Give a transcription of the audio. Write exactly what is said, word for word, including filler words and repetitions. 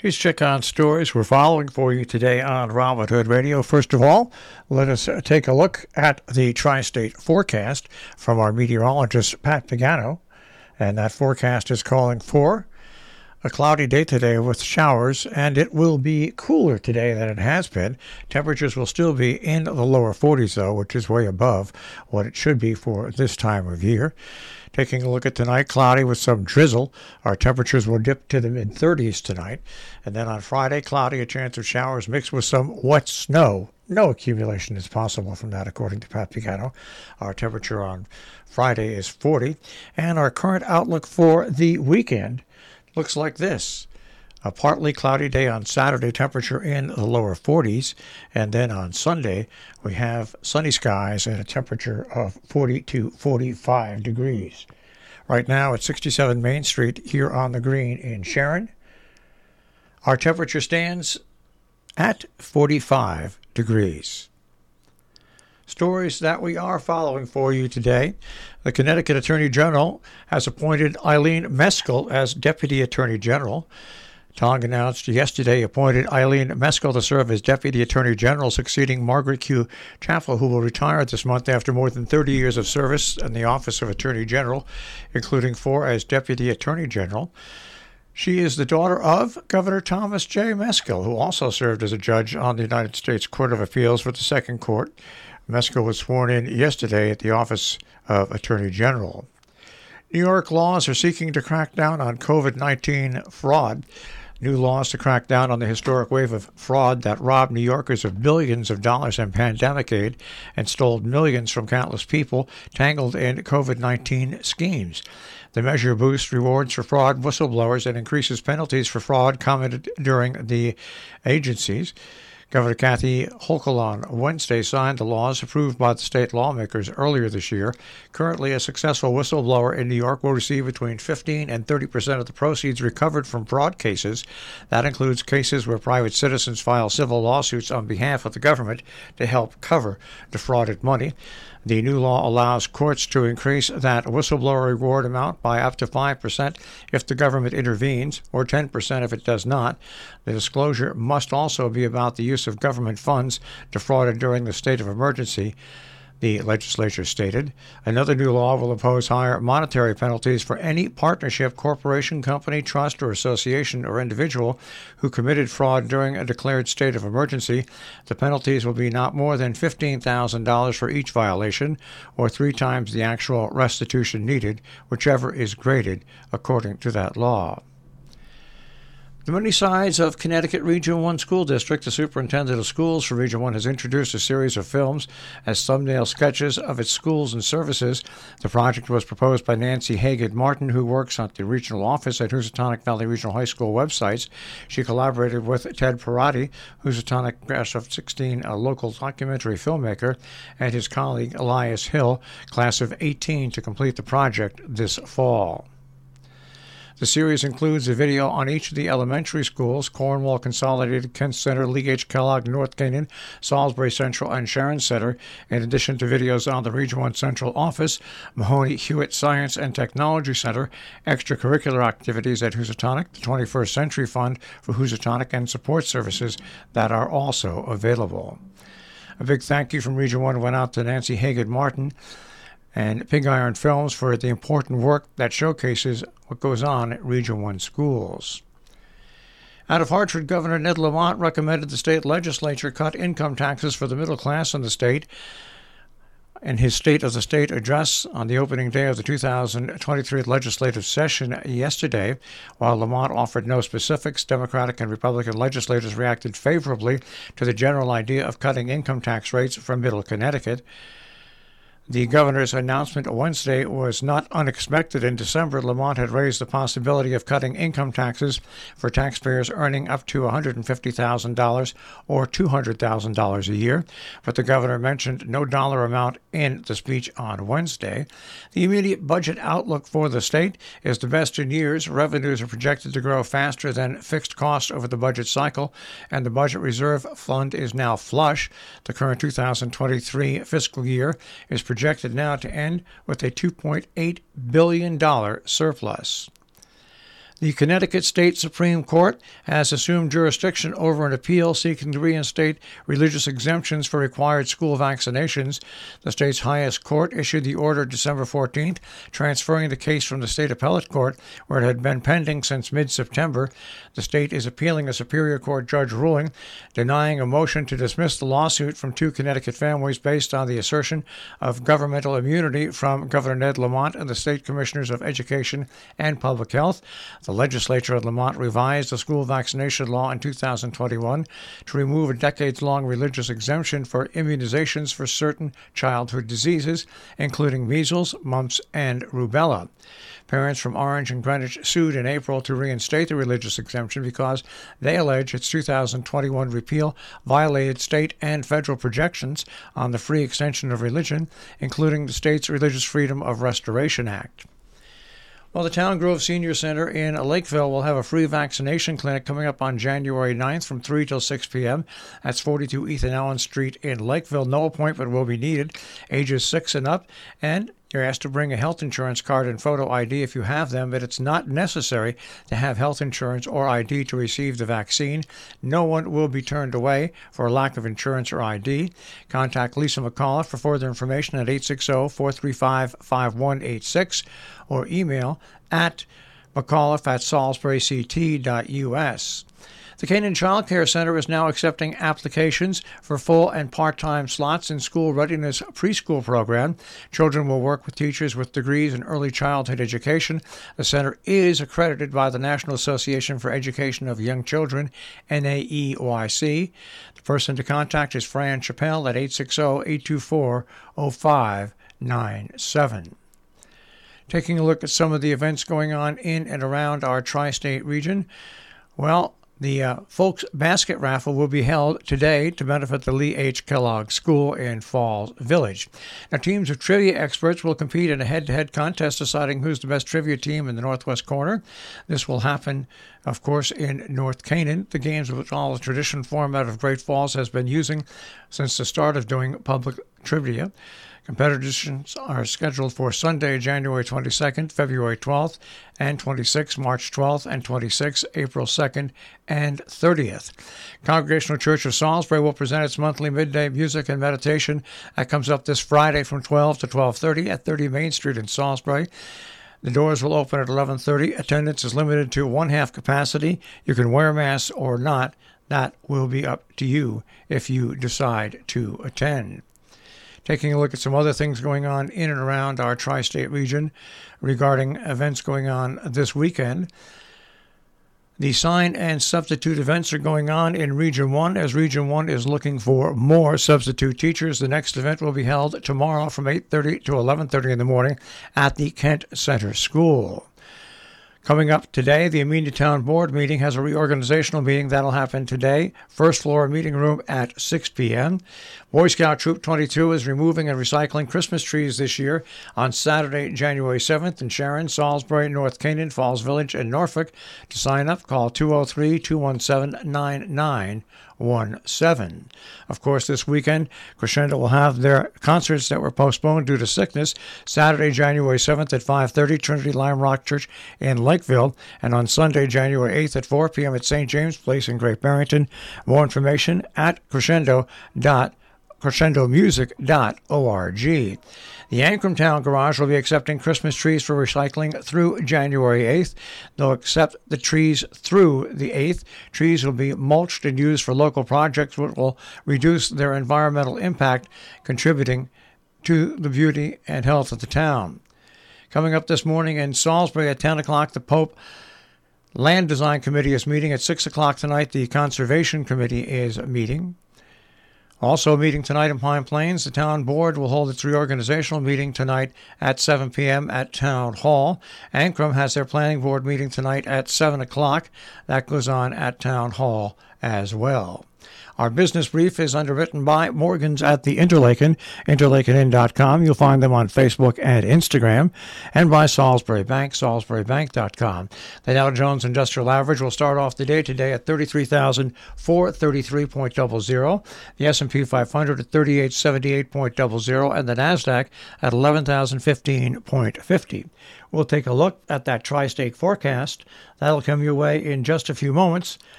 Here's check on stories we're following for you today on Robin Hood Radio. First of all, let us take a look at the tri-state forecast from our meteorologist, Pat Pagano. And that forecast is calling for a cloudy day today with showers, and it will be cooler today than it has been. Temperatures will still be in the lower forties, though, which is way above what it should be for this time of year. Taking a look at tonight, cloudy with some drizzle. Our temperatures will dip to the mid-thirties tonight. And then on Friday, cloudy, a chance of showers mixed with some wet snow. No accumulation is possible from that, according to Pat Pagano. Our temperature on Friday is forty. And our current outlook for the weekend looks like this. A partly cloudy day on Saturday, temperature in the lower forties. And then on Sunday, we have sunny skies and a temperature of forty to forty-five degrees. Right now at sixty-seven Main Street here on the Green in Sharon, our temperature stands at forty-five degrees. Stories that we are following for you today. The Connecticut Attorney General has appointed Eileen Meskill as Deputy Attorney General. Tong announced yesterday appointed Eileen Meskill to serve as Deputy Attorney General, succeeding Margaret Q. Chaffel, who will retire this month after more than thirty years of service in the Office of Attorney General, including four as Deputy Attorney General. She is the daughter of Governor Thomas J. Meskill, who also served as a judge on the United States Court of Appeals for the Second Court. Meskill was sworn in yesterday at the Office of Attorney General. New York laws are seeking to crack down on covid nineteen fraud. New laws to crack down on the historic wave of fraud that robbed New Yorkers of billions of dollars in pandemic aid and stole millions from countless people tangled in covid nineteen schemes. The measure boosts rewards for fraud whistleblowers and increases penalties for fraud committed during the agencies. Governor Kathy Hochul on Wednesday signed the laws approved by the state lawmakers earlier this year. Currently, a successful whistleblower in New York will receive between fifteen and thirty percent of the proceeds recovered from fraud cases. That includes cases where private citizens file civil lawsuits on behalf of the government to help cover defrauded money. The new law allows courts to increase that whistleblower reward amount by up to five percent if the government intervenes, or ten percent if it does not. The disclosure must also be about the use of government funds defrauded during the state of emergency, the legislature stated. Another new law will impose higher monetary penalties for any partnership, corporation, company, trust, or association or individual who committed fraud during a declared state of emergency. The penalties will be not more than fifteen thousand dollars for each violation, or three times the actual restitution needed, whichever is graded according to that law. The many sides of Connecticut Region one School District. The Superintendent of Schools for Region one has introduced a series of films as thumbnail sketches of its schools and services. The project was proposed by Nancy Haggard Martin, who works at the regional office at Housatonic Valley Regional High School websites. She collaborated with Ted Parati, Housatonic class of sixteen, a local documentary filmmaker, and his colleague Elias Hill, class of eighteen, to complete the project this fall. The series includes a video on each of the elementary schools: Cornwall Consolidated, Kent Center, Lee H. Kellogg, North Canaan, Salisbury Central, and Sharon Center, in addition to videos on the Region one Central Office, Mahoney Hewitt Science and Technology Center, extracurricular activities at Housatonic, the twenty-first Century Fund for Housatonic, and support services that are also available. A big thank you from Region one went out to Nancy Haggard Martin and Pig Iron Films for the important work that showcases what goes on at Region one schools. Out of Hartford, Governor Ned Lamont recommended the state legislature cut income taxes for the middle class in the state. In his State of the State address on the opening day of the two thousand twenty-three legislative session yesterday, while Lamont offered no specifics, Democratic and Republican legislators reacted favorably to the general idea of cutting income tax rates for Middle Connecticut. The governor's announcement Wednesday was not unexpected. In December, Lamont had raised the possibility of cutting income taxes for taxpayers earning up to one hundred fifty thousand dollars or two hundred thousand dollars a year, but the governor mentioned no dollar amount in the speech on Wednesday. The immediate budget outlook for the state is the best in years. Revenues are projected to grow faster than fixed costs over the budget cycle, and the budget reserve fund is now flush. The current two thousand twenty-three fiscal year is projected now to end with a two point eight billion dollars surplus. The Connecticut State Supreme Court has assumed jurisdiction over an appeal seeking to reinstate religious exemptions for required school vaccinations. The state's highest court issued the order December fourteenth, transferring the case from the state appellate court, where it had been pending since mid-September. The state is appealing a Superior Court judge ruling denying a motion to dismiss the lawsuit from two Connecticut families based on the assertion of governmental immunity from Governor Ned Lamont and the state commissioners of Education and Public Health. The legislature of Lamont revised the school vaccination law in two thousand twenty-one to remove a decades-long religious exemption for immunizations for certain childhood diseases, including measles, mumps, and rubella. Parents from Orange and Greenwich sued in April to reinstate the religious exemption because they allege its two thousand twenty-one repeal violated state and federal projections on the free extension of religion, including the state's Religious Freedom of Restoration Act. Well, the Town Grove Senior Center in Lakeville will have a free vaccination clinic coming up on January ninth from three till six p.m. That's forty-two Ethan Allen Street in Lakeville. No appointment will be needed. Ages six and up, and you're asked to bring a health insurance card and photo I D if you have them, but it's not necessary to have health insurance or I D to receive the vaccine. No one will be turned away for lack of insurance or I D. Contact Lisa McAuliffe for further information at eight six zero, four three five, five one eight six or email at mcauliffe at salisbury c t dot u s. The Canaan Child Care Center is now accepting applications for full and part-time slots in school readiness preschool program. Children will work with teachers with degrees in early childhood education. The center is accredited by the National Association for Education of Young Children, N A E Y C. The person to contact is Fran Chappelle at eight six zero, eight two four, zero five nine seven. Taking a look at some of the events going on in and around our tri-state region. Well, the uh, Folks Basket Raffle will be held today to benefit the Lee H. Kellogg School in Falls Village. Now, teams of trivia experts will compete in a head-to-head contest deciding who's the best trivia team in the Northwest Corner. This will happen, of course, in North Canaan. The games, which all the traditional format of Great Falls has been using since the start of doing public trivia. Competitions are scheduled for Sunday, January twenty-second, February twelfth, and twenty-sixth, March twelfth, and twenty-sixth, April second, and thirtieth. Congregational Church of Salisbury will present its monthly midday music and meditation. That comes up this Friday from twelve to twelve thirty at thirty Main Street in Salisbury. The doors will open at eleven thirty. Attendance is limited to one-half capacity. You can wear masks or not. That will be up to you if you decide to attend. Taking a look at some other things going on in and around our tri-state region regarding events going on this weekend. The sign and substitute events are going on in Region one as Region one is looking for more substitute teachers. The next event will be held tomorrow from eight thirty to eleven thirty in the morning at the Kent Center School. Coming up today, the Amenia Town Board meeting has a reorganizational meeting. That'll happen today. First floor meeting room at six p.m. Boy Scout Troop twenty-two is removing and recycling Christmas trees this year on Saturday, January seventh in Sharon, Salisbury, North Canaan, Falls Village, and Norfolk. To sign up, call two oh three, two one seven, nine nine one seven. Of course, this weekend, Crescendo will have their concerts that were postponed due to sickness. Saturday, January seventh at five thirty, Trinity Lime Rock Church in Lakeville, and on Sunday, January eighth at four p.m. at Saint James Place in Great Barrington. More information at crescendo dot crescendo music dot org. The Ancrum Town Garage will be accepting Christmas trees for recycling through January eighth. They'll accept the trees through the eighth. Trees will be mulched and used for local projects, which will reduce their environmental impact, contributing to the beauty and health of the town. Coming up this morning in Salisbury at ten o'clock, the Pope Land Design Committee is meeting. At six o'clock tonight, the Conservation Committee is meeting. Also meeting tonight in Pine Plains, the Town Board will hold its reorganizational meeting tonight at seven p.m. at Town Hall. Ancrum has their Planning Board meeting tonight at seven o'clock. That goes on at Town Hall as well. Our business brief is underwritten by Morgans at the Interlaken, interlaken inn dot com. You'll find them on Facebook and Instagram, and by Salisbury Bank, salisbury bank dot com. The Dow Jones Industrial Average will start off the day today at thirty-three thousand four hundred thirty-three point zero zero, the S and P five hundred at thirty-eight seventy-eight point zero zero, and the NASDAQ at eleven thousand fifteen point five zero. We'll take a look at that tri-state forecast. That'll come your way in just a few moments.